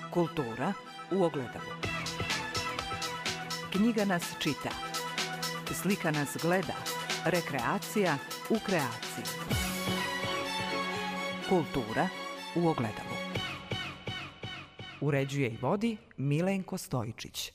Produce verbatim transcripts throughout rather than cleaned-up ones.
Kultura u ogledalu. Knjiga nas čita. Slika nas gleda. Rekreacija u kreaciji. Kultura u ogledalu. Uređuje i vodi Milenko Stojičić.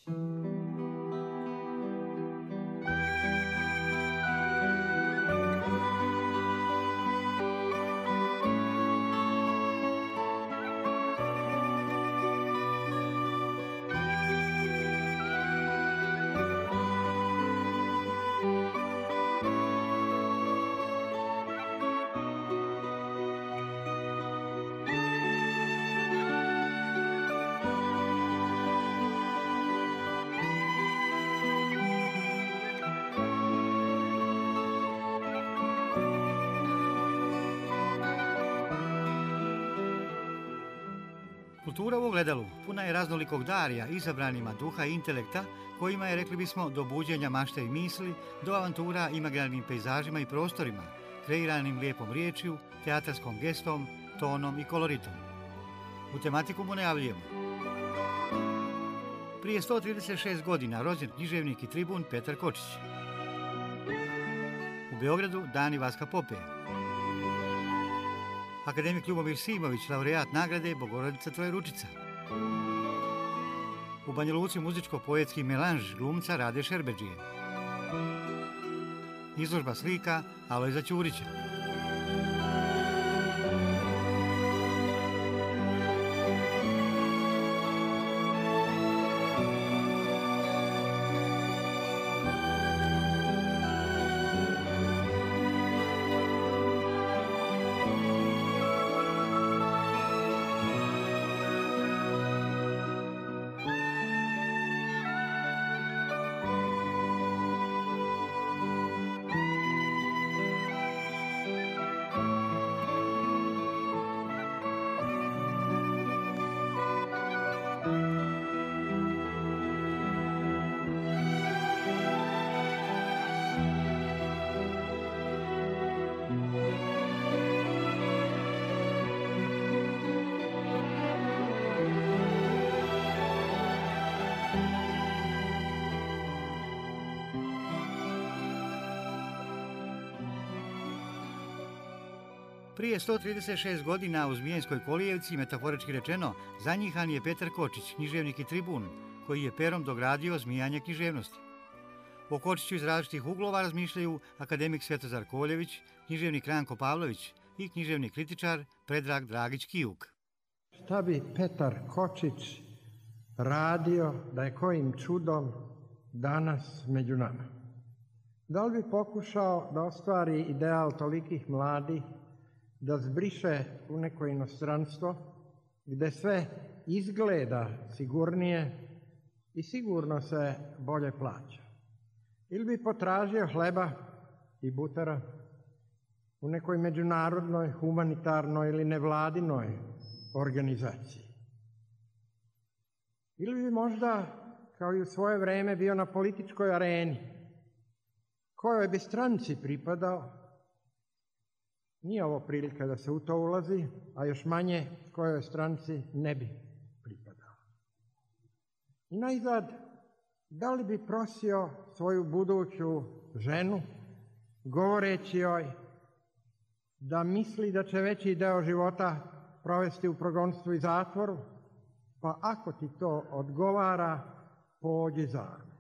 Kultura u ogledalu puna je raznolikog darija izabranima duha i intelekta kojima je, rekli bismo, do buđenja mašte i misli, do avantura imaginarnim pejzažima i prostorima, kreiranim lijepom riječju, teatarskom gestom, tonom i koloritom. U tematiku mu najavljujemo. Prije sto trideset šest godina rođen književnik i tribun Petar Kočić. U Beogradu dani Vaska Pope. Akademik Ljubomir Simović, laureat nagrade Bogorodica Trojeručica. U Banja Luci muzičko-poetski melanž glumca Rade Šerbedžije. Izložba slika Alojza Ćurića. Prije sto trideset šest godina u Zmijenskoj Kolijevci, metaforički rečeno, zanjihan je Petar Kočić, književnik i tribun, koji je perom dogradio zmijanje književnosti. O Kočiću iz različitih uglova razmišljaju akademik Svetozar Koljević, književnik Ranko Pavlović i književni kritičar Predrag Dragić-Kijuk. Šta bi Petar Kočić radio da je kojim čudom danas među nama? Da li bi pokušao da ostvari ideal tolikih mladih, da zbriše u neko inostranstvo gde sve izgleda sigurnije i sigurno se bolje plaća? Ili bi potražio hleba i butera u nekoj međunarodnoj, humanitarnoj ili nevladinoj organizaciji? Ili bi možda, kao i u svoje vreme, bio na političkoj areni, kojoj bi stranci pripadao? Nije ovo prilika da se u to ulazi, a još manje kojoj stranci ne bi pripadao. I najzad, da li bi prosio svoju buduću ženu, govoreći joj da misli da će veći deo života provesti u progonstvu i zatvoru, pa ako ti to odgovara, pođi za mnom.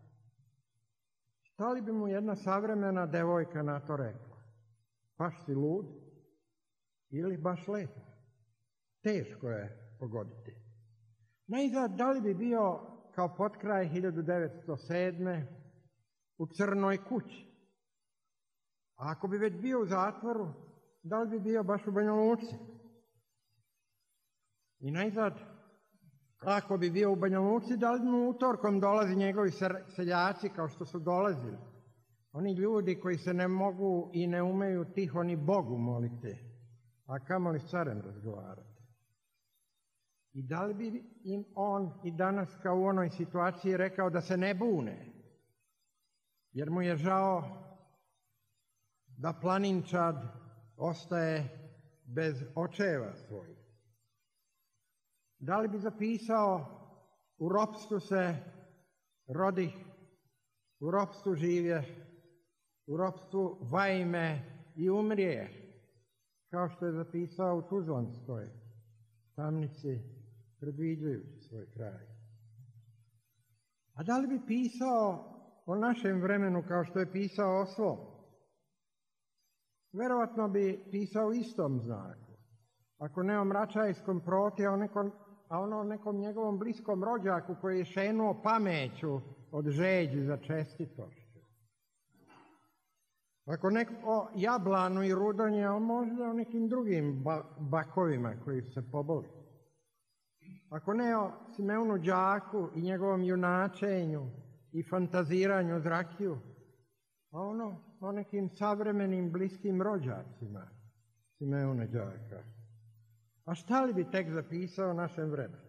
Šta li bi mu jedna savremena devojka na to rekla? Baš si lud ili baš lepo? Teško je pogoditi. Najzad, da li bi bio kao potkraj hiljadu devetsto sedme u Crnoj kući? A ako bi već bio u zatvoru, da li bi bio baš u Banja Luci? I najzad, ako bi bio u Banja Luci, da li mu utorkom dolazi njegovi seljaci kao što su dolazili? Oni ljudi koji se ne mogu i ne umeju tiho ni Bogu moliti, a kamoli s carem razgovarati. I da li bi im on i danas kao u onoj situaciji rekao da se ne bune, jer mu je žao da planinčad ostaje bez očeva svojih? Da li bi zapisao u ropstvu se rodih, u ropstvu živje, u ropstvu vajme i umrije, kao što je zapisao u Tuzlanskoj tamnici, predviđajući svoj kraj. A da li bi pisao o našem vremenu kao što je pisao o svom? Verovatno bi pisao u istom znaku. Ako ne o mračajskom proti, a o nekom, a ono o nekom njegovom bliskom rođaku koji je šenuo pameću od žeđi za čestitošću. Ako ne o Jablanu i Rudonje, a možda o nekim drugim ba- bakovima koji su se poboli. Ako ne o Simeonu Đaku i njegovom junačenju i fantaziranju uz rakiju, a ono o nekim savremenim bliskim rođacima Simeona Đaka. A šta li bi tek zapisao o našem vremenu?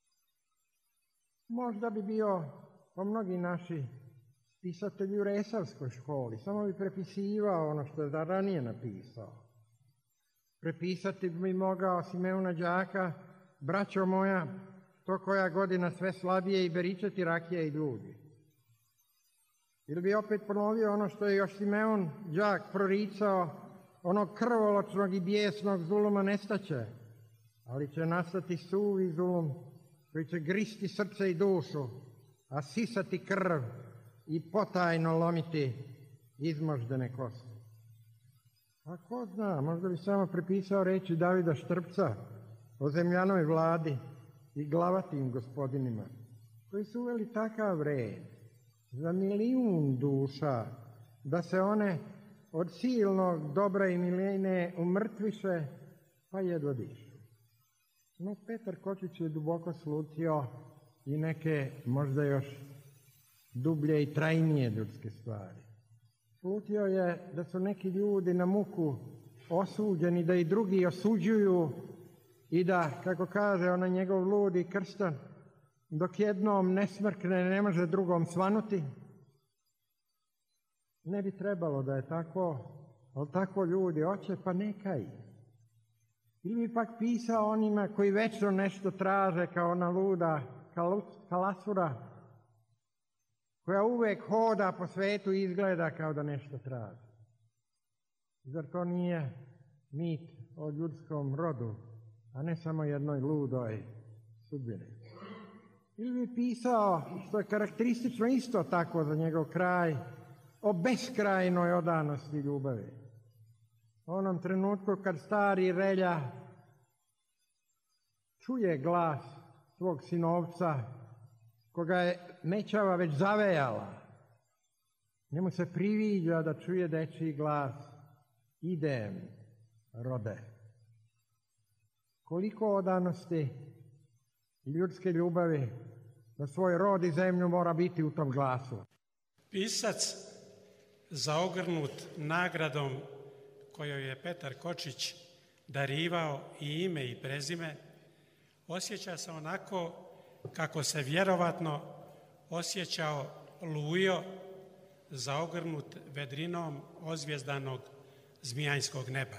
Možda bi bio po mnogi naši pisatelji u Resavskoj školi, samo bi prepisivao ono što je da ranije napisao. Prepisati bi mogao Simeona Đaka: braćo moja, to koja godina sve slabije i beričeti rakije i ljudi. Ili bi opet ponovio ono što je još Simeon Đak proricao: onog krvoločnog i bijesnog zuluma nestaće, ali će nastati suvi zulum koji će gristi srce i dušu, a sisati krv i potajno lomiti izmoždene kosti. A ko zna, možda bi samo prepisao reči Davida Štrpca o zemljanoj vladi i glavatim gospodinima, koji su uveli takav red za milijun duša, da se one od silnog dobra i milijene umrtviše, pa jedva dišu. No, Petar Kočić je duboko slutio i neke možda još dublje i trajnije ljudske stvari. Slutio je da su neki ljudi na muku osuđeni, da i drugi osuđuju i da, kako kaže onaj njegov ludi krstan, dok jednom ne smrkne, ne može drugom svanuti. Ne bi trebalo da je tako, ali tako ljudi hoće, pa neka ih. Ili bi pak pisao onima koji večno nešto traže, kao ona luda kalasura, koja uvek hoda po svetu i izgleda kao da nešto traži. Zar to nije mit o ljudskom rodu, a ne samo jednoj ludoj sudbini? Ili bi pisao, što je karakteristično isto tako za njegov kraj, o beskrajnoj odanosti ljubavi. U onom trenutku kad stari Relja čuje glas svog sinovca, koga je mećava već zavejala, njemu se priviđa da čuje dečiji glas: idem, rode. Koliko odanosti ljudske ljubavi na svoj rod i zemlju mora biti u tom glasu. Pisac, zaogrnut nagradom kojoj je Petar Kočić darivao i ime i prezime, osjeća se onako kako se vjerovatno osjećao Lujo, zaogrnut vedrinom ozvjezdanog zmijanjskog neba.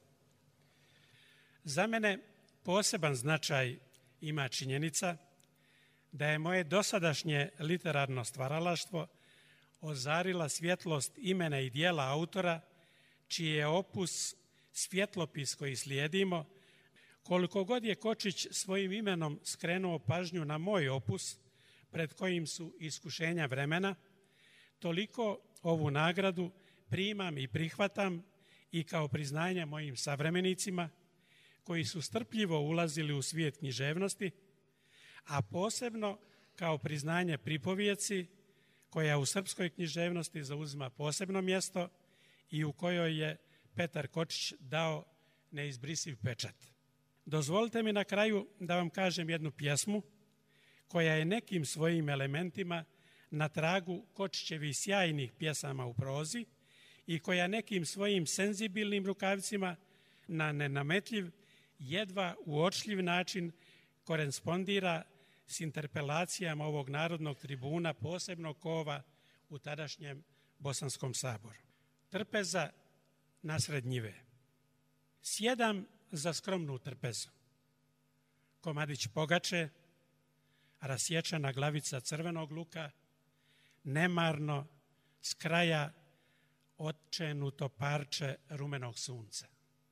Za mene poseban značaj ima činjenica da je moje dosadašnje literarno stvaralaštvo ozarila svjetlost imena i dijela autora, čiji je opus svjetlopis koji slijedimo. Koliko god je Kočić svojim imenom skrenuo pažnju na moj opus, pred kojim su iskušenja vremena, toliko ovu nagradu primam i prihvatam i kao priznanje mojim savremenicima koji su strpljivo ulazili u svijet književnosti, a posebno kao priznanje pripovijeci koja u srpskoj književnosti zauzima posebno mjesto i u kojoj je Petar Kočić dao neizbrisiv pečat. Dozvolite mi na kraju da vam kažem jednu pjesmu koja je nekim svojim elementima na tragu Kočićevih sjajnih pjesama u prozi i koja nekim svojim senzibilnim rukavicima na nenametljiv, jedva uočljiv način korespondira s interpelacijama ovog narodnog tribuna posebnog kova u tadašnjem Bosanskom saboru. Trpeza nasred njive. Sjedam za skromnu trpezu. komadić pogače, rasječena glavica crvenog luka, nemarno s kraja otčenuto parče rumenog sunca.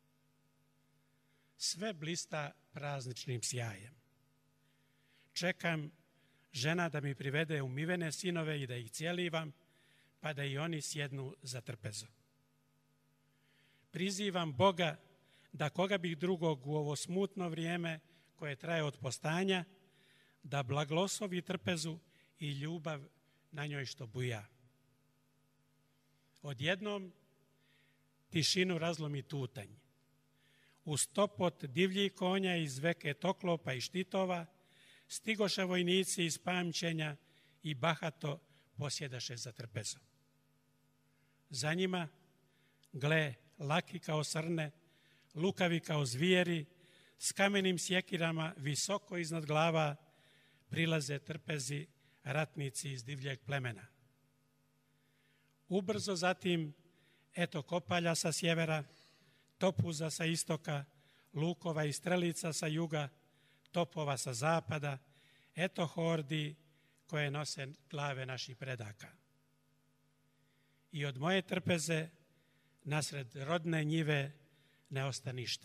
Sve blista prazničnim sjajem. Čekam žena da mi privede umivene sinove i da ih cijelivam, pa da i oni sjednu za trpezu. Prizivam Boga da koga bih drugog u ovo smutno vrijeme koje traje od postanja, da blagoslovi trpezu i ljubav na njoj što buja. Odjednom tišinu razlomi tutanj. U stopot divljih konja iz veke toklopa i štitova stigoše vojnici iz pamćenja i bahato posjedaše za trpezu. Za njima, gle, laki kao srne, lukavi kao zvijeri, s kamenim sjekirama visoko iznad glava prilaze trpezi ratnici iz divljeg plemena. Ubrzo zatim, eto kopalja sa sjevera, topuza sa istoka, lukova i strelica sa juga, topova sa zapada, eto hordi koje nose glave naših predaka. I od moje trpeze, nasred rodne njive, ne osta ništa.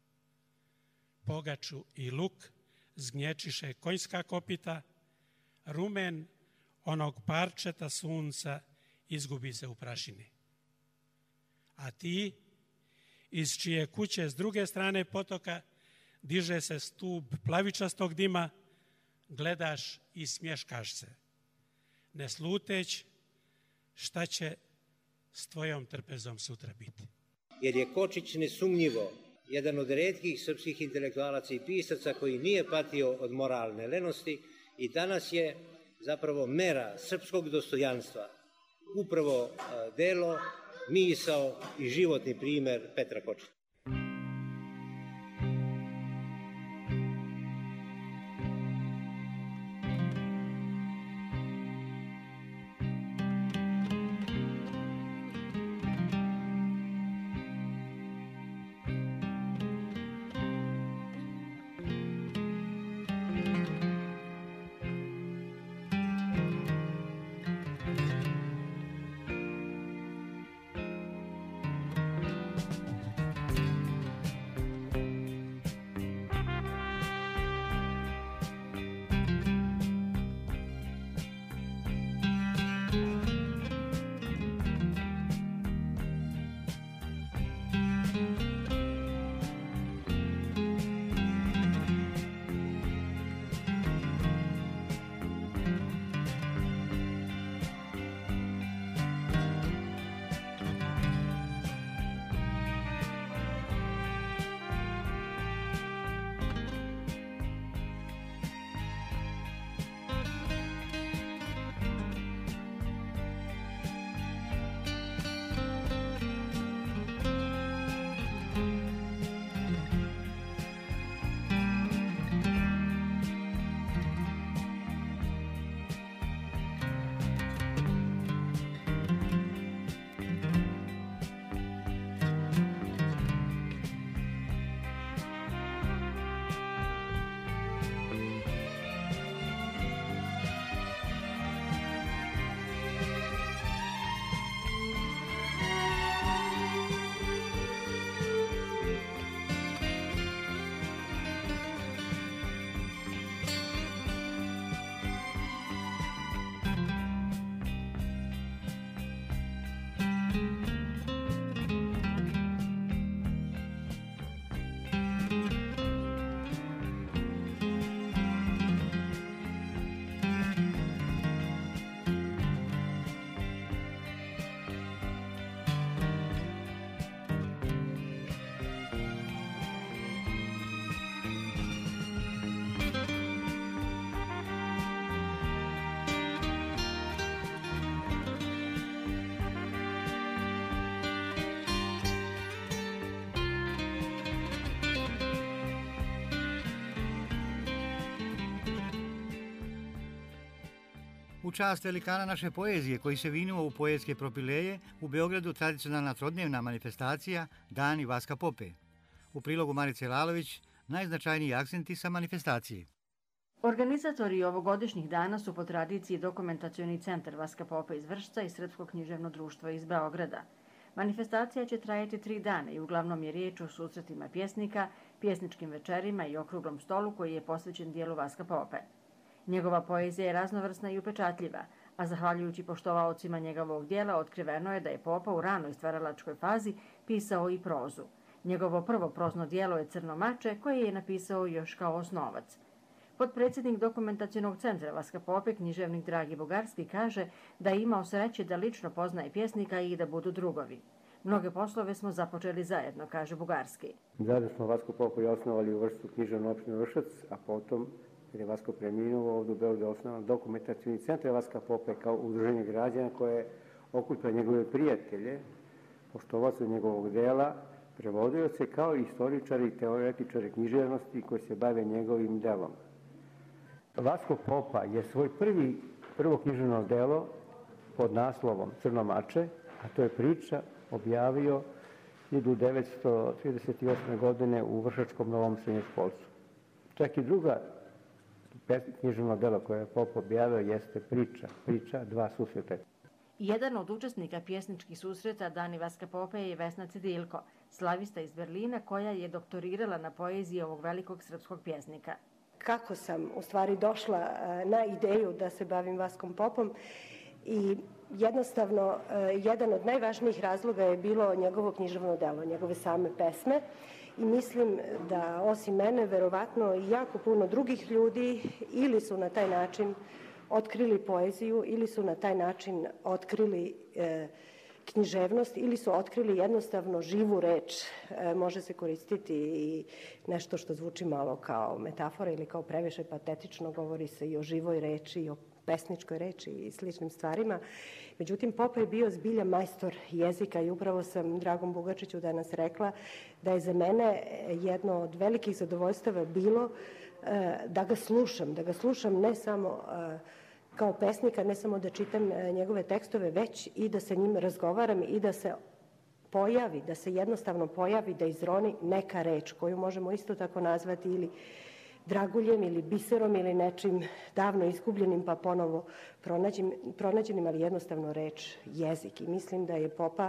Pogaču i luk zgnječiše konjska kopita, rumen onog parčeta sunca izgubi se u prašini. A ti, iz čije kuće s druge strane potoka diže se stup plavičastog dima, gledaš i smješkaš se, ne sluteć šta će s tvojom trpezom sutra biti. Jer je Kočić nesumnjivo jedan od retkih srpskih intelektualaca i pisaca koji nije patio od moralne lenosti i danas je zapravo mera srpskog dostojanstva, upravo delo, misao i životni primjer Petra Kočića. U čast velikana naše poezije koji se vinuo u poetske propileje, u Beogradu tradicionalna trodnevna manifestacija Dani Vaska Pope. U prilogu Marice Lalović, najznačajniji akcenti sa manifestacije. Organizatori ovogodišnjih dana su po tradiciji Dokumentacioni centar Vaska Popa iz Vršca i Srpsko književno društvo iz Beograda. Manifestacija će trajati tri dana i uglavnom je riječ o susretima pjesnika, pjesničkim večerima i okruglom stolu koji je posvećen dijelu Vaska Pope. Njegova poezija je raznovrsna i upečatljiva, a zahvaljujući poštovaocima njegovog dijela otkriveno je da je Popa u ranoj stvaralačkoj fazi pisao i prozu. Njegovo prvo prozno dijelo je Crno mače, koje je napisao još kao osnovac. Potpredsjednik Dokumentacionog centra Vaska Pope, književnik Dragi Bugarski, kaže da je imao sreće da lično poznaje pjesnika i da budu drugovi. Mnoge poslove smo započeli zajedno, kaže Bugarski. Zajedno smo Vasko Popu i osnovali u Vršcu književnu opštinu Vršac, a potom, jer je Vasko preminuo, ovdje u Beogradu osnovan Dokumentacioni centar Vaska Pope kao udruženje građana koje okuplja njegove prijatelje, poštovaoce njegovog dela, prevodioce kao i istoričari i teoretičari književnosti koji se bave njegovim delom. Vasko Popa je svoj prvi, prvo književno delo pod naslovom Crno mače, a to je priča, objavio hiljadu devetsto trideset osme. godine u Vršačkom Novom srednjoškolcu. Čak i druga književno delo koje je Popa objavio jeste priča, priča dva susreta. Jedan od učesnika pjesničkih susreta Dani Vaska Pope je Vesna Cedilko, slavista iz Berlina koja je doktorirala na poeziji ovog velikog srpskog pjesnika. Kako sam u stvari došla na ideju da se bavim Vaskom Popom i jednostavno jedan od najvažnijih razloga je bilo njegovo književno delo, njegove same pesme i mislim da osim mene verovatno i jako puno drugih ljudi ili su na taj način otkrili poeziju ili su na taj način otkrili e, književnost ili su otkrili jednostavno živu reč. E, može se koristiti i nešto što zvuči malo kao metafora ili kao previše patetično, govori se i o živoj reči i o pesničkoj reči i sličnim stvarima. Međutim, Popa je bio zbilja majstor jezika i upravo sam Dragom Bugačiću danas rekla da je za mene jedno od velikih zadovoljstava bilo e, da ga slušam, da ga slušam ne samo e, kao pesnika, ne samo da čitam njegove tekstove, već i da sa njim razgovaram i da se pojavi, da se jednostavno pojavi, da izroni neka reč koju možemo isto tako nazvati ili draguljem ili biserom ili nečim davno izgubljenim pa ponovo pronađenim, ali jednostavno reč jezik. I mislim da je Popa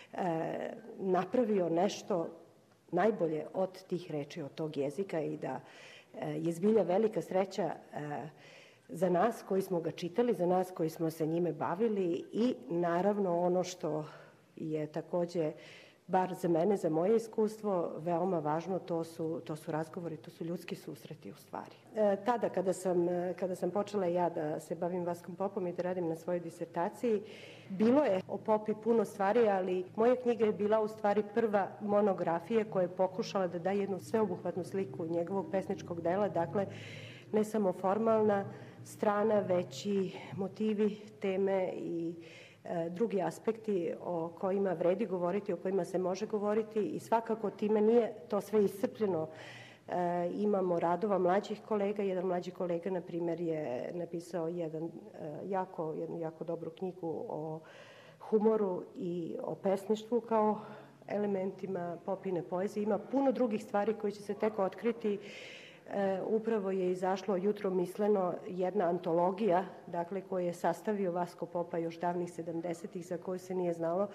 e, napravio nešto najbolje od tih reči, od tog jezika i da e, je zbilja velika sreća e, za nas koji smo ga čitali, za nas koji smo se njime bavili i naravno ono što je takođe, bar za mene, za moje iskustvo, veoma važno, to su, to su razgovori, to su ljudski susreti u stvari. E, tada kada sam, kada sam počela ja da se bavim Vaskom Popom i da radim na svojoj disertaciji, bilo je o Popi puno stvari, ali moja knjiga je bila u stvari prva monografija koja je pokušala da da jednu sveobuhvatnu sliku njegovog pesničkog dela, dakle ne samo formalna strana, već i motivi, teme i e, drugi aspekti o kojima vredi govoriti, o kojima se može govoriti i svakako time nije to sve iscrpljeno. E, imamo radova mlađih kolega, jedan mlađi kolega, na primjer, je napisao jedan, e, jako, jednu jako dobru knjigu o humoru i o pesništvu kao elementima Popine poezije. Ima puno drugih stvari koji će se tek otkriti. E, upravo je izašlo Jutro misleno jedna antologija, dakle, koju je sastavio Vasko Popa još davnih sedamdesetih, za koju se nije znalo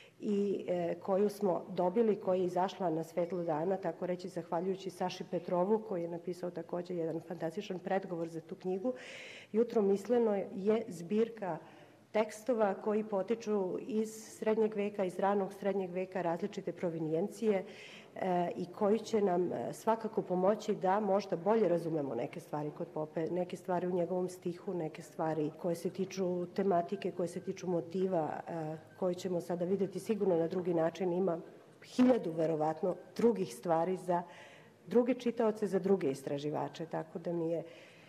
i e, koju smo dobili, koja je izašla na svetlo dana, tako reći, zahvaljujući Saši Petrovu, koji je napisao također jedan fantastičan predgovor za tu knjigu. Jutro misleno je zbirka tekstova koji potiču iz srednjeg veka, iz ranog srednjeg veka, različite provinijencije e, i koji će nam svakako pomoći da možda bolje razumemo neke stvari kod Pope, neke stvari u njegovom stihu, neke stvari koje se tiču tematike, koje se tiču motiva, e, koje ćemo sada vidjeti sigurno na drugi način. Ima hiljadu, verovatno, drugih stvari za druge čitaoce, za druge istraživače, tako da mi je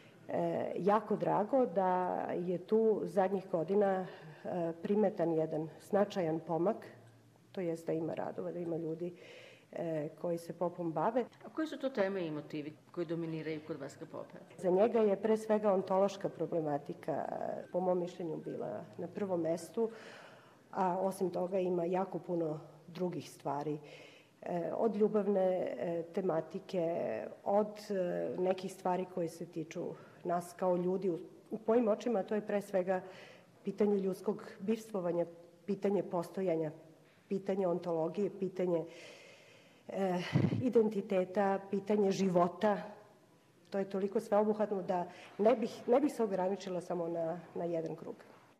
E, jako drago da je tu zadnjih godina e, primetan jedan značajan pomak, to jest da ima radova, da ima ljudi e, koji se Popom bave. A koji su to teme i motivi koji dominiraju kod Vaska Pope? Za njega je pre svega ontološka problematika, po mom mišljenju, bila na prvom mestu, a osim toga ima jako puno drugih stvari. od ljubavne tematike, od nekih stvari koje se tiču nas kao ljudi. U mojim očima to je pre svega pitanje ljudskog bivstvovanja, pitanje postojanja, pitanje ontologije, pitanje e, identiteta, pitanje života. To je toliko sveobuhvatno da ne bih, ne bih se ograničila samo na, na jedan krug.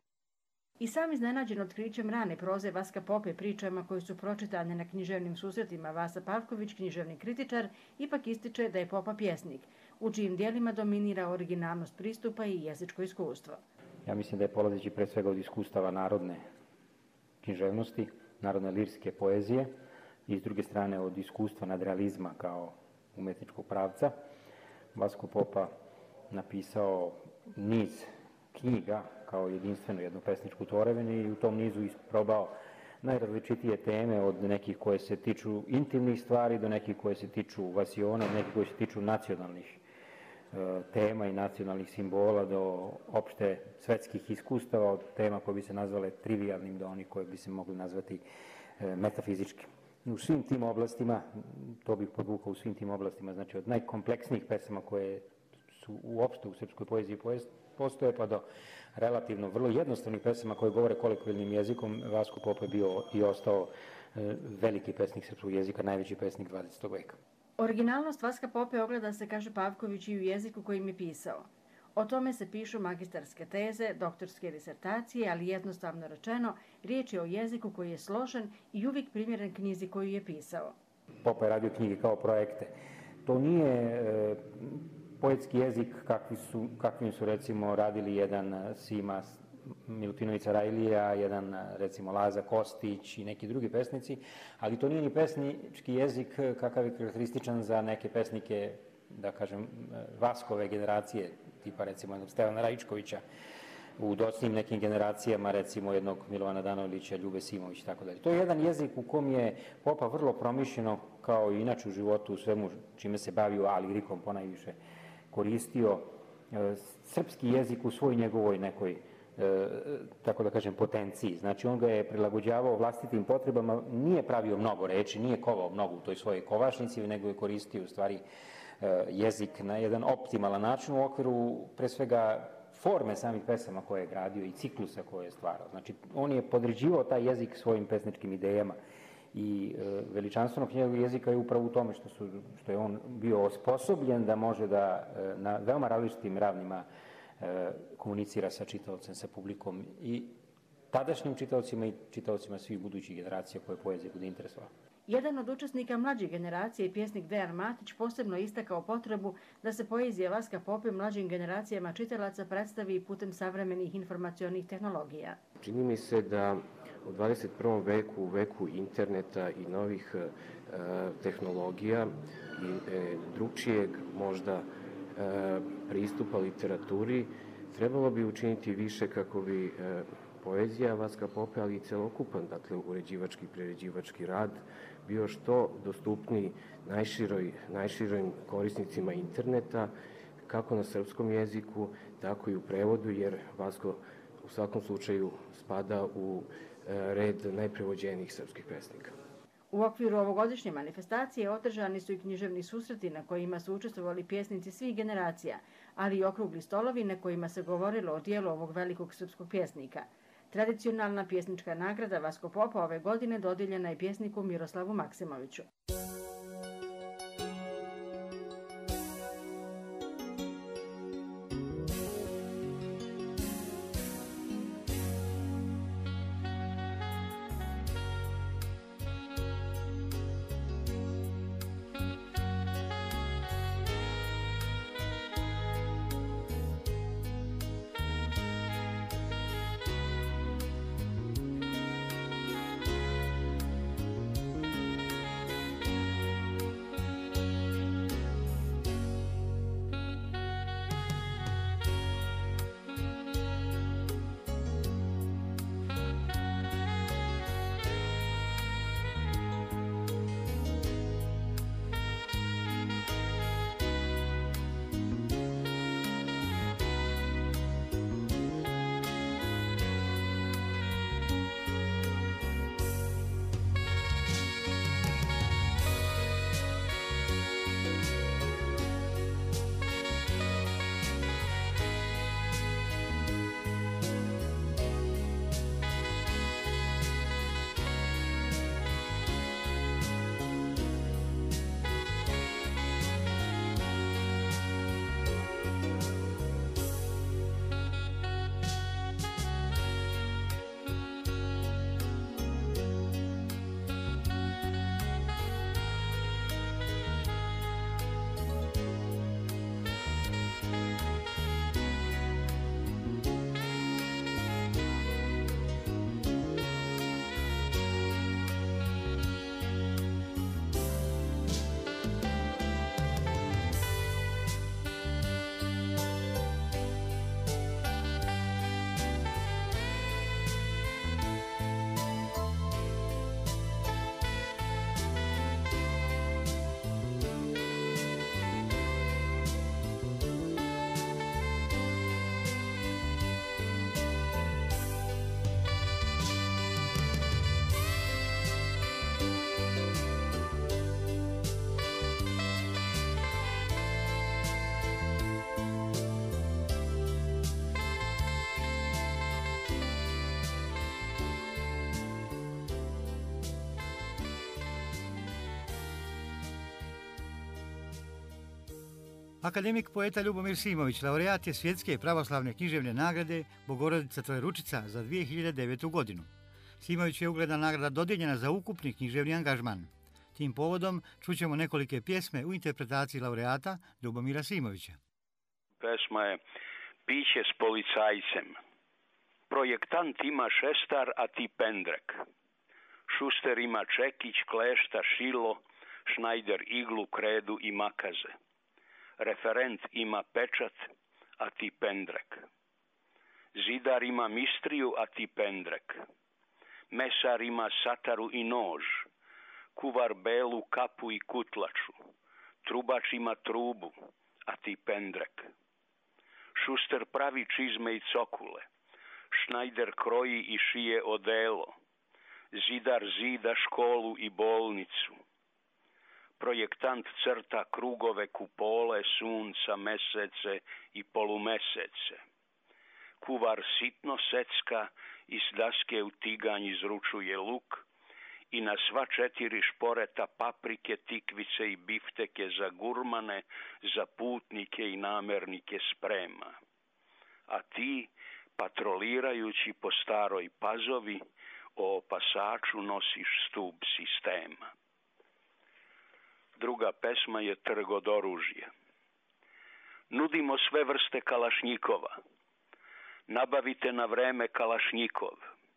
I sam iznenađen otkrićem rane proze Vaska Pope pričama koje su pročitane na književnim susretima, Vasa Pavković, književni kritičar, ipak ističe da je Popa pjesnik, u čijim dijelima dominira originalnost pristupa i jezičko iskustvo. Ja mislim da je polazeći pre svega od iskustava narodne književnosti, narodne lirske poezije i s druge strane od iskustva nadrealizma kao umetničkog pravca, Vasko Popa napisao niz knjiga kao jedinstvenu jednu pesničku tvorevinu i u tom nizu isprobao najrazličitije teme, od nekih koje se tiču intimnih stvari do nekih koje se tiču vasiona, od nekih koje se tiču nacionalnih e, tema i nacionalnih simbola do opšte svetskih iskustava, od tema koje bi se nazvale trivialnim do onih koje bi se mogli nazvati e, metafizičkim. U svim tim oblastima, to bih podvukao u svim tim oblastima, znači od najkompleksnijih pesama koje su uopšte u srpskoj poeziji postoje, pa do relativno vrlo jednostavnih pesama koje govore kolokvijalnim jezikom, Vasko Popa je bio i ostao e, veliki pesnik srpskog jezika, najveći pesnik dvadesetog veka. Originalnost Vaska Pope ogleda se, kaže Pavković, i u jeziku kojim je pisao. O tome se pišu magistarske teze, doktorske disertacije, ali jednostavno rečeno, riječ je o jeziku koji je složen i uvijek primjeren knjizi koju je pisao. Popa je radio knjige kao projekte. To nije e, poetski jezik kakvi su, kakvim su recimo radili jedan Sima Milutinović Sarajlija, jedan recimo Laza Kostić i neki drugi pesnici, ali to nije ni pesnički jezik kakav je karakterističan za neke pesnike, da kažem, Vaskove generacije, tipa recimo jednog Stevana Raičkovića, u docnijim nekim generacijama, recimo jednog Milovana Danovića, Ljube Simović i tako dalje. To je jedan jezik u kom je Popa vrlo promišljeno, kao i inače u životu, u svemu čime se bavio, ali lirikom ponajviše koristio, e, srpski jezik u svoj njegovoj nekoj, e, tako da kažem, potenciji. Znači, on ga je prilagođavao vlastitim potrebama, nije pravio mnogo reči, nije kovao mnogo u toj svojoj kovačnici, nego je koristio u stvari e, jezik na jedan optimalan način u okviru, pre svega, forme samih pesama koje je gradio i ciklusa koje je stvarao. Znači, on je podređivao taj jezik svojim pesničkim idejama i e, veličanstvenog njegovog jezika je upravo u tome što, su, što je on bio osposobljen da može da e, na veoma različitim ravnima e, komunicira sa čitaocem, sa publikom i tadašnjim čitaocima i čitaocima svih budućih generacija koje poezija bude interesovala. Jedan od učesnika mlađe generacije i pjesnik Dejan Matić posebno istakao potrebu da se poezija Vaska Pope mlađim generacijama čitalaca predstavi putem savremenih informacionih tehnologija. Čini mi se da u dvadeset prvom veku, u veku interneta i novih e, tehnologija i e, drugčijeg možda e, pristupa literaturi, trebalo bi učiniti više kako bi e, poezija Vaska Pope, ali i celokupan, dakle, uređivački, priređivački rad bio što dostupniji najširoj, najširim korisnicima interneta, kako na srpskom jeziku, tako i u prevodu, jer Vasko u svakom slučaju spada u red najprevođenijih srpskih pesnika. U okviru ovogodišnje manifestacije održani su i književni susreti na kojima su učestvovali pjesnici svih generacija, ali i okrugli stolovi na kojima se govorilo o dijelu ovog velikog srpskog pjesnika. Tradicionalna pjesnička nagrada Vasko Popa ove godine dodijeljena je pjesniku Miroslavu Maksimoviću. Akademik poeta Ljubomir Simović laureat je Svjetske pravoslavne književne nagrade Bogorodica Trojeručica za dvije hiljade devetu godinu. Simović je ugledna nagrada dodijeljena za ukupni književni angažman. Tim povodom čućemo nekolike pjesme u interpretaciji laureata Ljubomira Simovića. Pesma je Piće s policajcem. Projektant ima šestar, a ti pendrek. Šuster ima čekić, klešta, šilo, Šnajder iglu, kredu i makaze. Referent ima pečat, a ti pendrek. Zidar ima mistriju, a ti pendrek. Mesar ima sataru i nož. Kuvar belu kapu i kutlaču. Trubač ima trubu, a ti pendrek. Šuster pravi čizme i cokule. Šnajder kroji i šije odelo. Zidar zida školu i bolnicu. Projektant crta krugove, kupole, sunca, mesece i polumesece. Kuvar sitno secka i s daske u tiganj izručuje luk i na sva četiri šporeta paprike, tikvice i bifteke za gurmane, za putnike i namernike sprema. A ti, patrolirajući po staroj Pazovi, o opasaču nosiš stup sistema. Druga pesma je Trg od oružja. Nudimo sve vrste kalašnjikova. Nabavite na vreme kalašnjikov.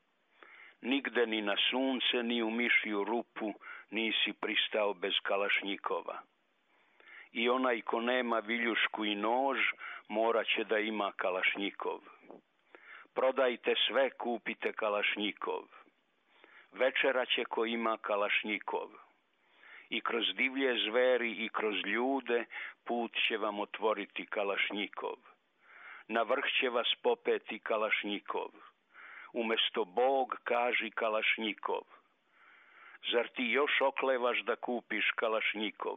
Nigde ni na sunce, ni u mišju rupu nisi pristao bez kalašnjikova. I onaj ko nema viljušku i nož, morat će da ima kalašnjikov. Prodajte sve, kupite kalašnjikov. Večera će ko ima kalašnjikov. I kroz divlje zveri i kroz ljude put će vam otvoriti kalašnjikov. Na vrh će vas popeti kalašnjikov. Umesto Bog kaži kalašnjikov. Zar ti još oklevaš da kupiš kalašnjikov?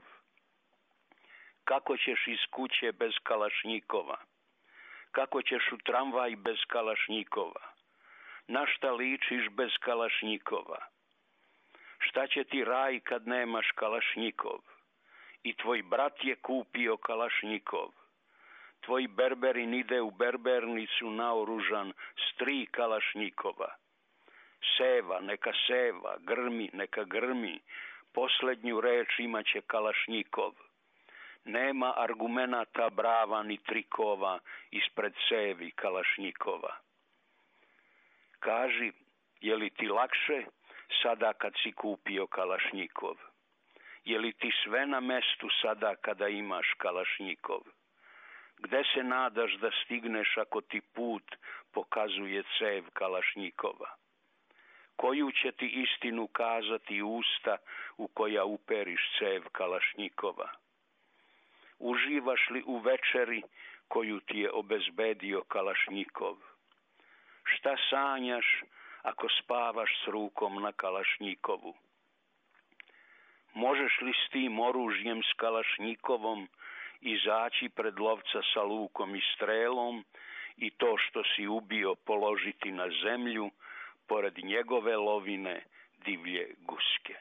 Kako ćeš iz kuće bez kalašnjikova? Kako ćeš u tramvaj bez kalašnjikova? Na šta ličiš bez kalašnjikova? Šta će ti raj kad nemaš kalašnjikov? I tvoj brat je kupio kalašnjikov. Tvoj berberin ide u berbernicu naoružan s tri kalašnjikova. Seva, neka seva, grmi, neka grmi, posljednju reč imaće kalašnjikov. Nema argumenata brava ni trikova ispred sevi kalašnjikova. Kaži, je li ti lakše sada kad si kupio kalašnjikov? Je li ti sve na mestu sada kada imaš kalašnjikov? Gde se nadaš da stigneš ako ti put pokazuje cev kalašnjikova? Koju će ti istinu kazati usta u koja uperiš cev kalašnjikova? Uživaš li u večeri koju ti je obezbedio kalašnjikov? Šta sanjaš ako spavaš s rukom na kalašnjikovu? Možeš li s tim oružjem s kalašnjikovom izaći pred lovca sa lukom i strelom i to što si ubio položiti na zemlju pored njegove lovine divlje guske?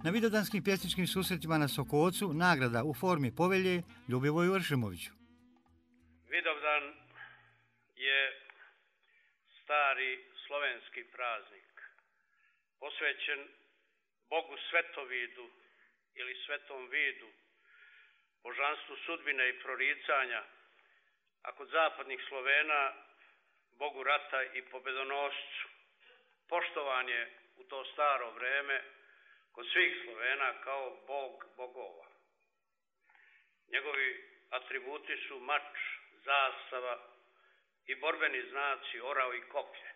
Na vidovdanskim pjesničkim susretima na Sokocu nagrada u formi povelje Ljubivoju Vršimoviću. Vidovdan je stari slovenski praznik, posvećen Bogu svetovidu ili svetom vidu, božanstvu sudbine i proricanja, a kod zapadnih Slovena Bogu rata i pobedonoscu. Poštovan je u to staro vreme kod svih Slovena kao Bog bogova. Njegovi atributi su mač, zastava i borbeni znaci orao i koplje.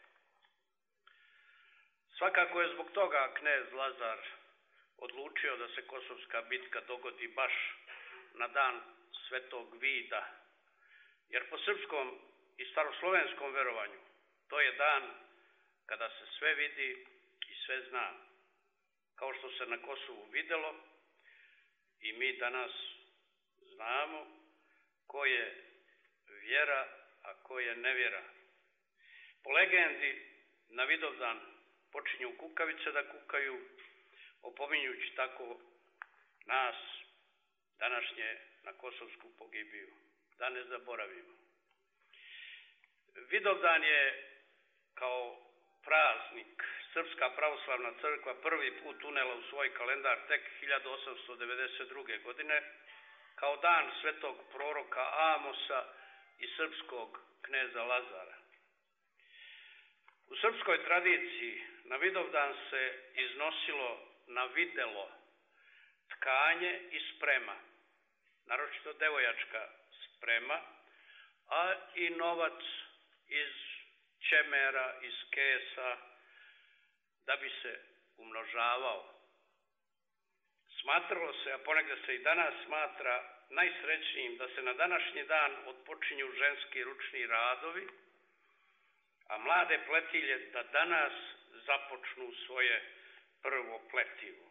Svakako je zbog toga knez Lazar odlučio da se Kosovska bitka dogodi baš na dan Svetog vida, jer po srpskom i staroslovenskom verovanju to je dan kada se sve vidi i sve zna, kao što se na Kosovu videlo i mi danas znamo ko je vjera, a ko je nevjera. Po legendi na Vidovdan počinju kukavice da kukaju, opominjući tako nas današnje na kosovsku pogibiju. Da ne zaboravimo. Vidovdan je kao praznik Srpska pravoslavna crkva prvi put unela u svoj kalendar tek hiljadu osamsto devedeset druge. godine kao dan svetog proroka Amosa i srpskog kneza Lazara. U srpskoj tradiciji na Vidovdan se iznosilo na videlo tkanje i sprema, naročito devojačka sprema, a i novac iz čemera, iz kesa, da bi se umnožavao. Smatralo se, a ponegde se i danas smatra, najsrećnijim da se na današnji dan otpočinju ženski ručni radovi, a mlade pletilje da danas započnu svoje prvo pletivo.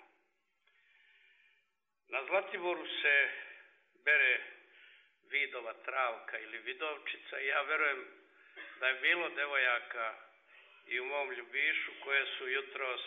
Na Zlatiboru se bere vidova travka ili vidovčica i ja verujem da je bilo devojaka i u mom Ljubišu koje su jutros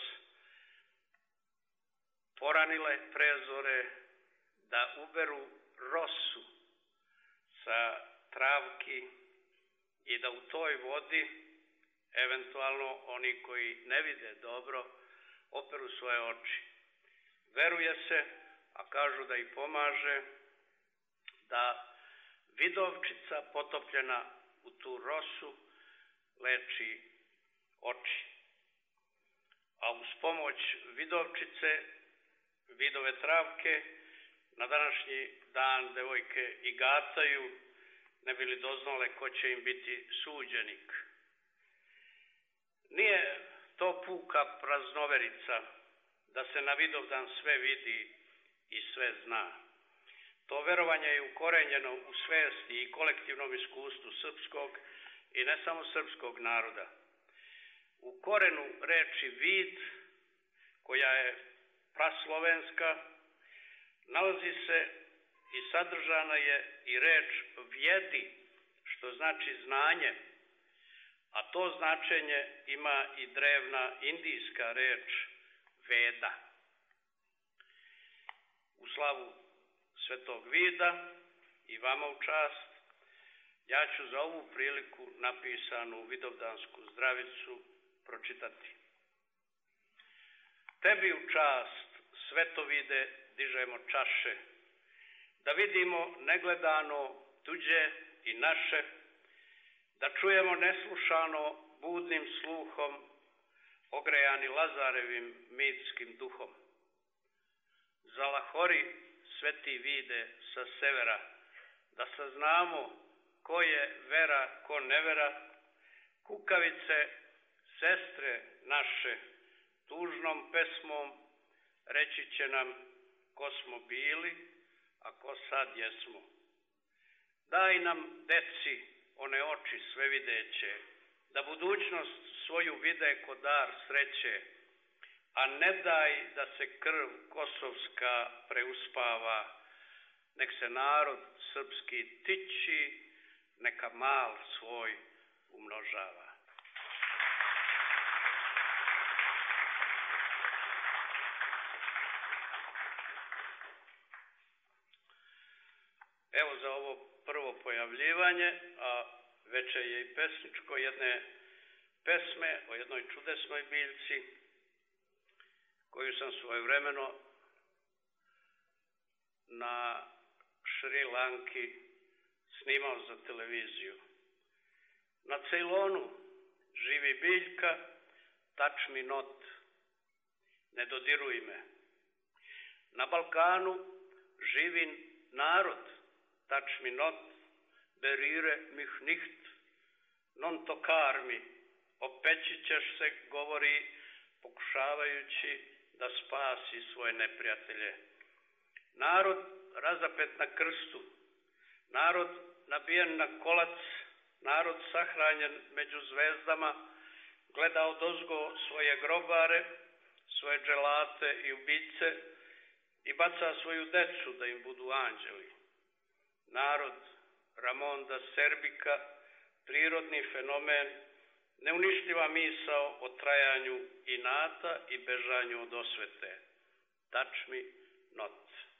poranile prezore da uberu rosu sa travki i da u toj vodi, eventualno oni koji ne vide dobro, operu svoje oči. Veruje se, a kažu da i pomaže, da vidovčica potopljena u tu rosu leči oči. A uz pomoć vidovčice, vidove travke, na današnji dan devojke i gataju, ne bi li doznale ko će im biti suđenik. Nije to puka praznoverica da se na Vidovdan sve vidi i sve zna. To verovanje je ukorenjeno u svesti i kolektivnom iskustvu srpskog i ne samo srpskog naroda. U korenu reči vid, koja je praslovenska, nalazi se i sadržana je i reč vjedi, što znači znanje, a to značenje ima i drevna indijska reč veda. U slavu Svetog vida i vama u čast, ja ću za ovu priliku napisanu vidovdansku zdravicu pročitati. Tebi u čast, svetovide, dižemo čaše, da vidimo negledano tuđe i naše, da čujemo neslušano budnim sluhom, ogrejani Lazarevim mitskim duhom. Zalahori sveti vide sa severa, da saznamo ko je vera, ko nevera, kukavice, sestre naše, tužnom pesmom reći će nam ko smo bili, a ko sad jesmo. Daj nam, deci, one oči sve videće, da budućnost svoju vide ko dar sreće, a ne daj da se krv kosovska preuspava, nek se narod srpski tiči, neka mal svoj umnožava. evo za ovo prvo pojavljivanje, a veče je i pesničko, jedne pesme o jednoj čudesnoj biljci koju sam svojevremeno na Šri Lanki snimao za televiziju. Na Ceylonu živi biljka, touch me not, ne dodiruj me. Na Balkanu živi narod, touch me not, berire mich nicht, non tokar mi, opeći ćeš se, govori, pokušavajući da spasi svoje neprijatelje. Narod razapet na krstu, narod nabijen na kolac, narod sahranjen među zvezdama, gleda odozgo svoje grobare, svoje dželate i ubice i baca svoju decu da im budu anđeli. Narod Ramonda Serbika, prirodni fenomen, neuništiva misao o trajanju inata i bežanju od osvete. Touch me not.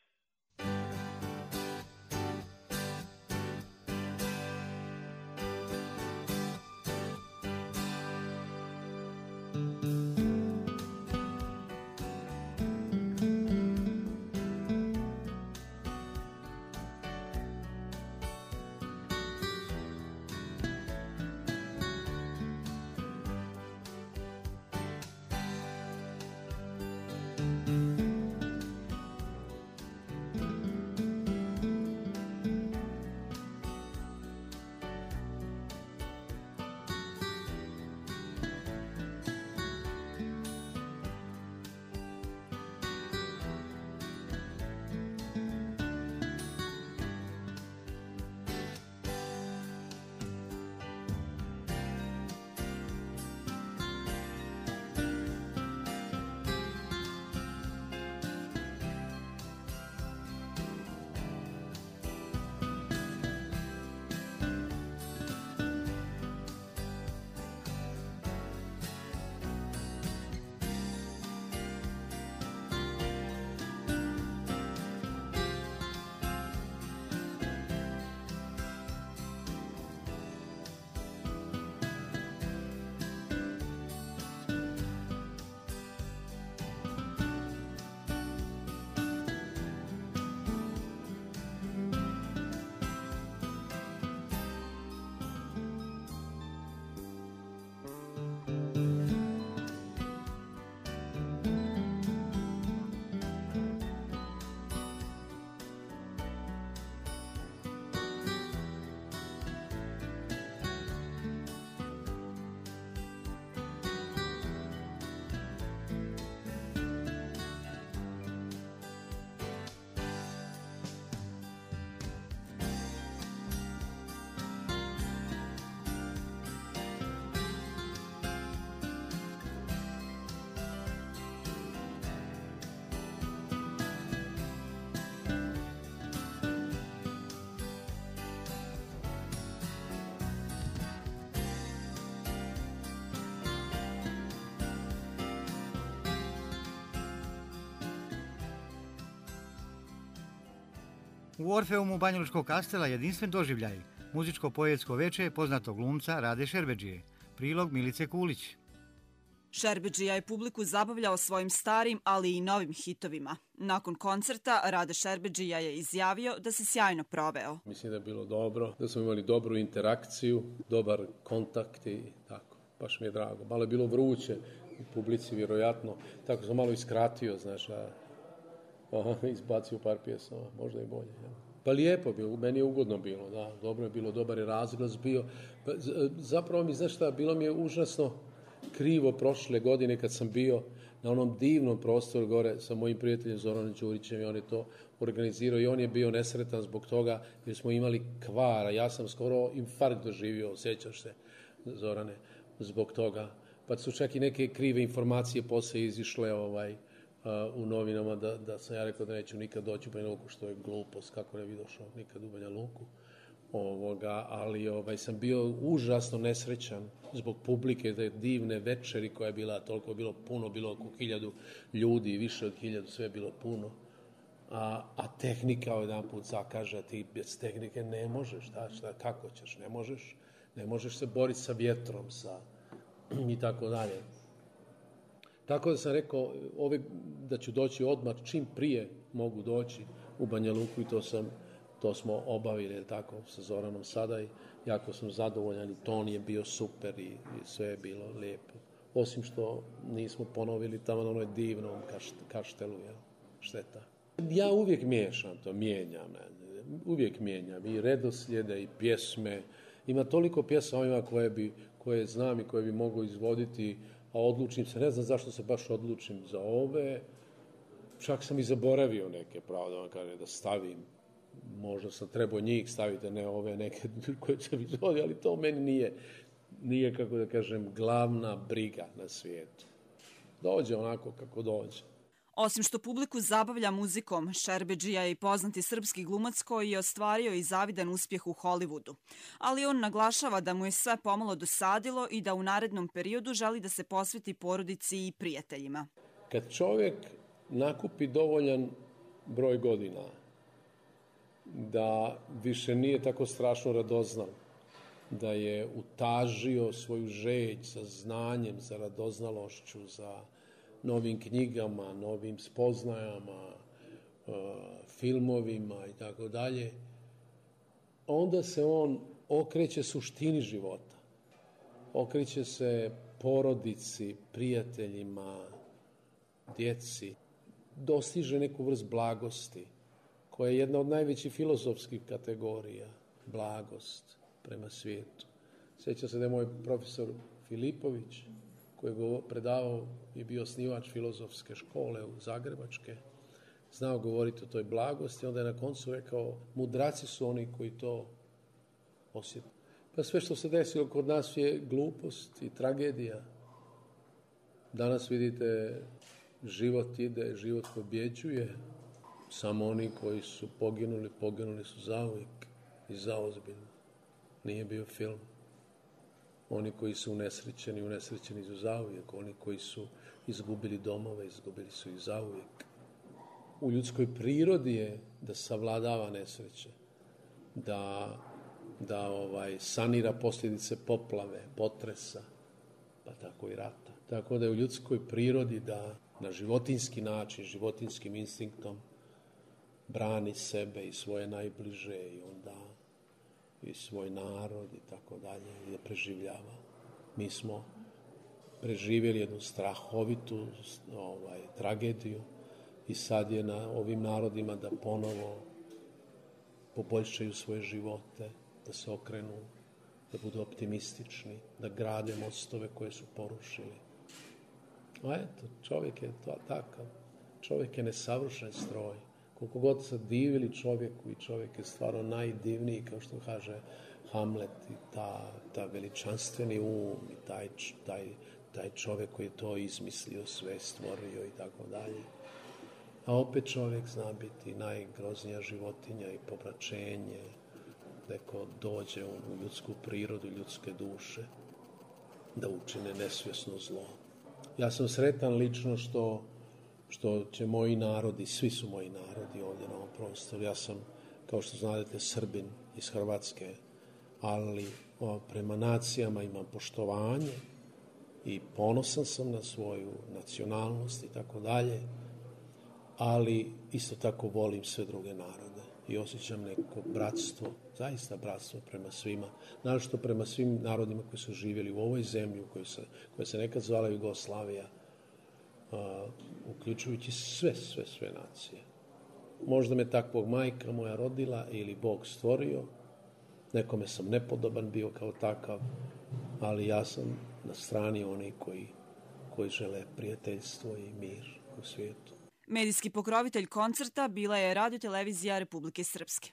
U Orfeumu Banjalučkog Kastela jedinstven doživljaj, muzičko-poetsko veče poznatog glumca Rade Šerbedžije, prilog Milice Kulić. Šerbedžija je publiku zabavljao svojim starim, ali i novim hitovima. Nakon koncerta Rade Šerbedžija je izjavio da se sjajno proveo. Mislim da je bilo dobro, da smo imali dobru interakciju, dobar kontakt i tako. Baš mi je drago. Malo je bilo vruće u publici, vjerojatno. Tako sam malo iskratio, znaš, a aha, izbacio par pjesama, možda i bolje. Ja. Pa lijepo bilo, meni je ugodno bilo, da, dobro je bilo, dobar je razglas bio. Pa, zapravo mi, znaš šta, bilo mi je užasno krivo prošle godine kad sam bio na onom divnom prostoru gore sa mojim prijateljem Zoranom Đurićem i on je to organizirao i on je bio nesretan zbog toga jer smo imali kvara. Ja sam skoro infarkt doživio, sjećaš se, Zorane, zbog toga. Pa su čak i neke krive informacije poslije izišle ovaj, u novinama da, da sam ja rekao da neću nikad doći u Banja Luku, što je glupost, kako ne bi došao nikad u Banja Luku. Ovoga, ali ovaj, sam bio užasno nesrećan zbog publike, da je divne večeri koja je bila, toliko je bilo puno, bilo oko hiljadu ljudi, više od hiljadu, sve je bilo puno. a, a tehnika jedan put zakaže, ti bez tehnike ne možeš, šta, šta, kako ćeš, ne možeš, ne možeš se boriti sa vjetrom, sa, i tako dalje. Tako da sam rekao ove, da ću doći odmah, čim prije mogu doći u Banja Luku i to, sam, to smo obavili tako, sa Zoranom sada i jako sam zadovoljan i ton je bio super i, i sve je bilo lijepo. Osim što nismo ponovili tamo na onoj divnom kašt, kaštelu, jel? Šteta. Ja uvijek miješam to, mijenjam, uvijek mijenjam i redoslijede i pjesme. Ima toliko pjesama koje, bi, koje znam i koje bi mogu izvoditi, a odlučim se, ne znam zašto se baš odlučim za ove. Čak sam i zaboravio neke, pravo da vam kažem, da stavim. Možda sam trebao njih staviti, ne ove neke koje sam izvodio, ali to meni nije, nije, kako da kažem, glavna briga na svijetu. Dođe onako kako dođe. Osim što publiku zabavlja muzikom, Šerbedžija je i poznati srpski glumac koji je ostvario i zavidan uspjeh u Hollywoodu. Ali on naglašava da mu je sve pomalo dosadilo i da u narednom periodu želi da se posveti porodici i prijateljima. Kad čovjek nakupi dovoljan broj godina, da više nije tako strašno radoznal, da je utažio svoju žeđ za znanjem, za radoznalošću, za novim knjigama, novim spoznajama, filmovima i tako dalje, onda se on okreće suštini života. Okreće se porodici, prijateljima, djeci. Dostiže neku vrst blagosti, koja je jedna od najvećih filozofskih kategorija, blagost prema svijetu. Sjećam se da je moj profesor Filipović, koji je predavao i bio osnivač filozofske škole u Zagrebačke, znao govoriti o toj blagosti, onda je na koncu rekao, mudraci su oni koji to osjeti. Pa sve što se desilo kod nas je glupost i tragedija. Danas vidite, život ide, život pobjeđuje, samo oni koji su poginuli, poginuli su zauvijek i zaozbiljno. Nije bio film. Oni koji su unesrećeni, unesrećeni su zauvijek. Oni koji su izgubili domove, izgubili su ih zauvijek. U ljudskoj prirodi je da savladava nesreće, da, da ovaj, sanira posljedice poplave, potresa, pa tako i rata. Tako da je u ljudskoj prirodi da na životinski način, životinskim instinktom brani sebe i svoje najbliže i onda i svoj narod i tako dalje, i da preživljava. Mi smo preživjeli jednu strahovitu ovaj, tragediju i sad je na ovim narodima da ponovo poboljšaju svoje živote, da se okrenu, da budu optimistični, da grade mostove koje su porušili. A eto, čovjek je to takav. Čovjek je nesavršen stroj. Koliko god se divili čovjeku i čovjek je stvarno najdivniji, kao što kaže Hamlet, i ta, ta veličanstveni um i taj, taj, taj čovjek koji je to izmislio, sve stvorio i tako dalje. A opet čovjek zna biti najgroznija životinja i pobračenje, neko dođe u ljudsku prirodu, ljudske duše, da učine nesvjesno zlo. Ja sam sretan lično što što će moji narodi, svi su moji narodi ovdje na ovom prostoru. Ja sam, kao što znate, Srbin iz Hrvatske, ali o, prema nacijama imam poštovanje i ponosan sam na svoju nacionalnost i tako dalje, ali isto tako volim sve druge narode i osjećam neko bratstvo, zaista bratstvo prema svima, naročito prema svim narodima koji su živjeli u ovoj zemlji, koji se, koja se nekad zvala Jugoslavija, Uh, uključujući sve, sve, sve nacije. Možda me takvog majka moja rodila ili Bog stvorio, nekome sam nepodoban bio kao takav, ali ja sam na strani onih koji, koji žele prijateljstvo i mir u svijetu. Medijski pokrovitelj koncerta bila je Radio-televizija Republike Srpske.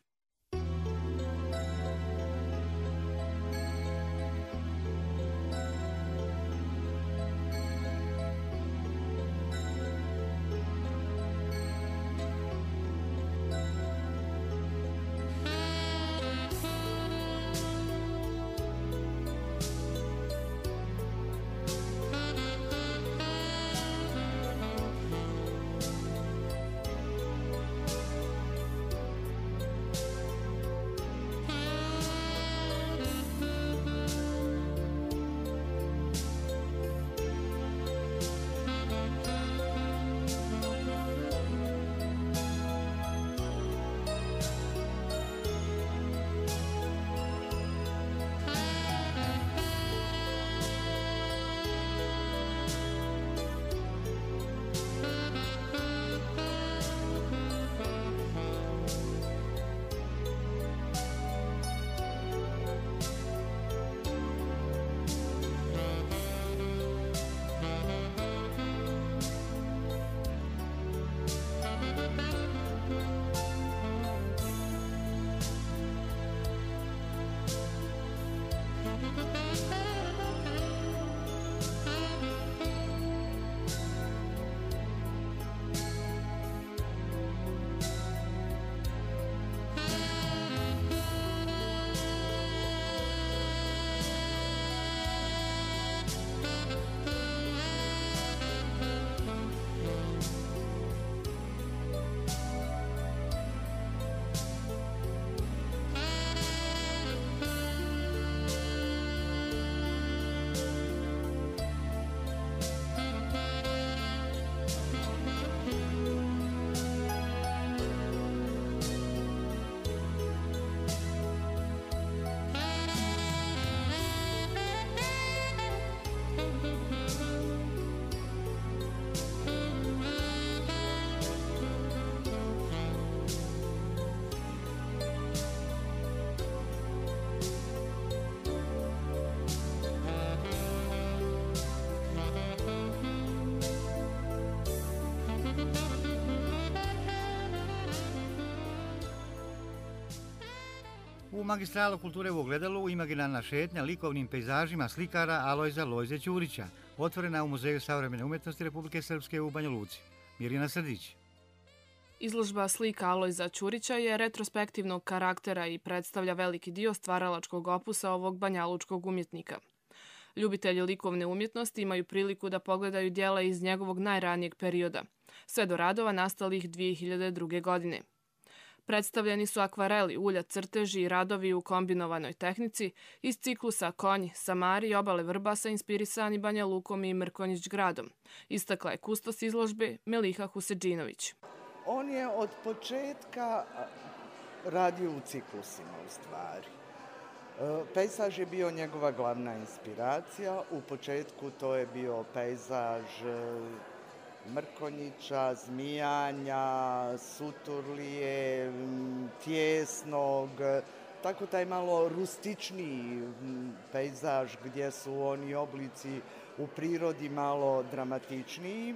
U magistralu kulture u Ogledalu imaginarna šetnja likovnim pejzažima slikara Alojza Lojze Ćurića, otvorena u Muzeju savremene umjetnosti Republike Srpske u Banja Luci. Mirjana Srdić. Izložba slika Alojza Ćurića je retrospektivnog karaktera i predstavlja veliki dio stvaralačkog opusa ovog banjalučkog umjetnika. Ljubitelji likovne umjetnosti imaju priliku da pogledaju dijela iz njegovog najranijeg perioda, sve do radova nastalih dvije hiljade druge. godine. Predstavljeni su akvareli, ulja, crteži i radovi u kombinovanoj tehnici iz ciklusa Konj, Samari i Obale Vrbasa inspirisani Banja Lukom i Mrkonjić gradom, istakla je kustos izložbe Meliha Husedžinović. On je od početka radio u ciklusima u stvari. Pejzaž je bio njegova glavna inspiracija. U početku to je bio pejzaž Mrkonjića, Zmijanja, Suturlije, Tjesnog, tako taj malo rustičniji pejzaž gdje su oni oblici u prirodi malo dramatičniji.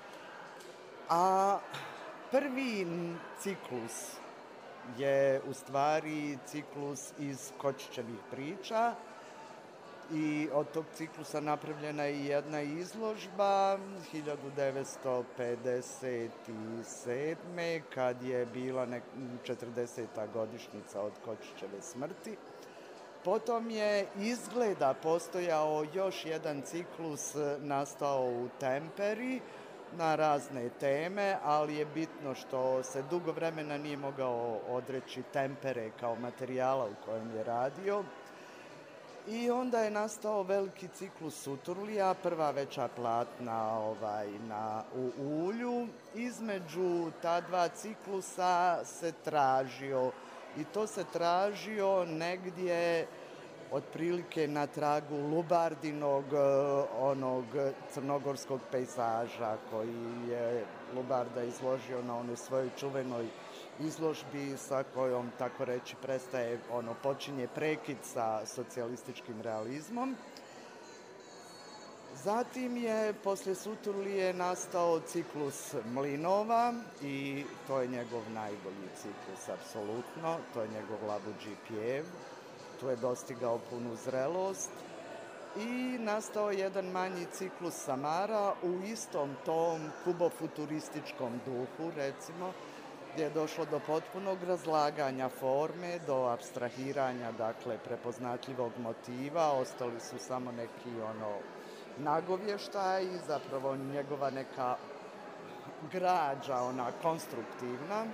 A prvi ciklus je u stvari ciklus iz Kočićevih priča i od tog ciklusa napravljena je jedna izložba hiljadu devetsto pedeset sedme. kad je bila četrdeseta godišnjica od Kočićeve smrti. Potom je izgleda postojao još jedan ciklus nastao u Temperi na razne teme, ali je bitno što se dugo vremena nije mogao odreći Tempere kao materijala u kojem je radio. I onda je nastao veliki ciklus Suturlija, prva veća platna ovaj, na, u ulju. Između ta dva ciklusa se tražio i to se tražio negdje otprilike na tragu Lubardinog onog crnogorskog pejzaža koji je Lubarda izložio na onoj svojoj čuvenoj izložbi sa kojom, tako reći, prestaje, ono, počinje prekid sa socijalističkim realizmom. Zatim je poslije Suturlije nastao ciklus Mlinova i to je njegov najbolji ciklus, apsolutno. To je njegov Labuđi pjev. Tu je dostigao punu zrelost i nastao jedan manji ciklus Samara u istom tom kubofuturističkom duhu, recimo, gdje je došlo do potpunog razlaganja forme, do apstrahiranja, dakle, prepoznatljivog motiva, ostali su samo neki ono nagovještaj, zapravo njegova neka građa, ona konstruktivna.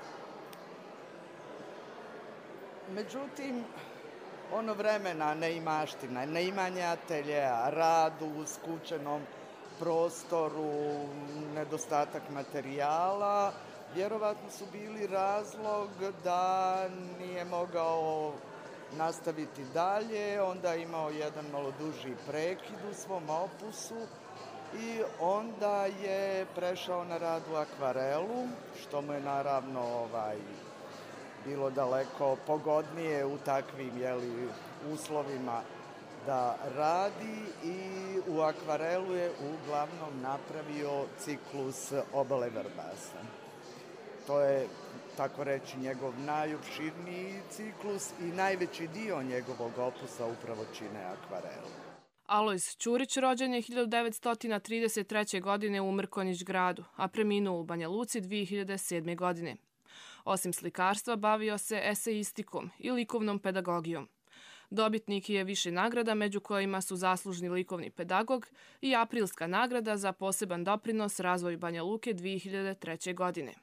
Međutim, ono vremena neimaština, neimanje ateljeja, rad u skučenom prostoru, nedostatak materijala, vjerovatno su bili razlog da nije mogao nastaviti dalje, onda je imao jedan malo duži prekid u svom opusu i onda je prešao na rad u akvarelu, što mu je naravno ovaj, bilo daleko pogodnije u takvim jeli, uslovima da radi i u akvarelu je uglavnom napravio ciklus Obale Vrbasa. To je, tako reći, njegov najopširniji ciklus i najveći dio njegovog opusa upravo čine akvarelu. Alojz Ćurić rođen je hiljadu devetsto trideset treće. godine u Mrkonjić gradu, a preminuo u Banja Luci dvije hiljade sedme. godine. Osim slikarstva, bavio se eseistikom i likovnom pedagogijom. Dobitnik je više nagrada, među kojima su zaslužni likovni pedagog i Aprilska nagrada za poseban doprinos razvoju Banja Luke dvije hiljade treće. godine.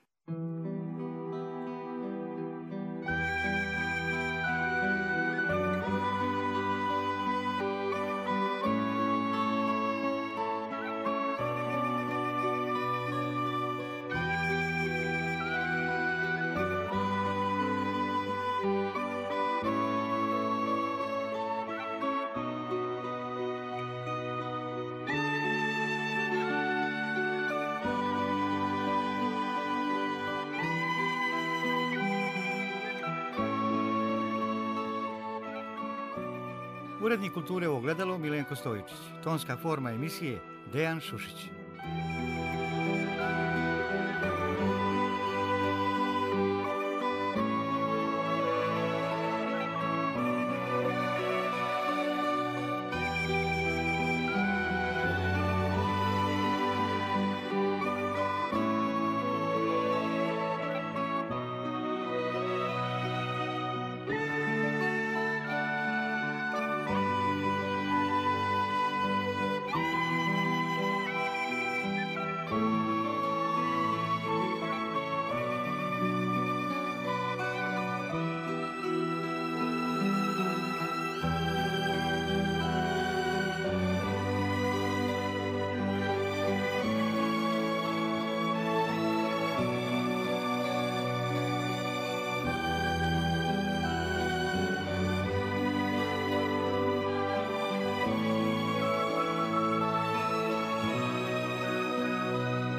Urednik kulture u Ogledalu Milenko Stojičić. Tonska forma emisije Dejan Šušić.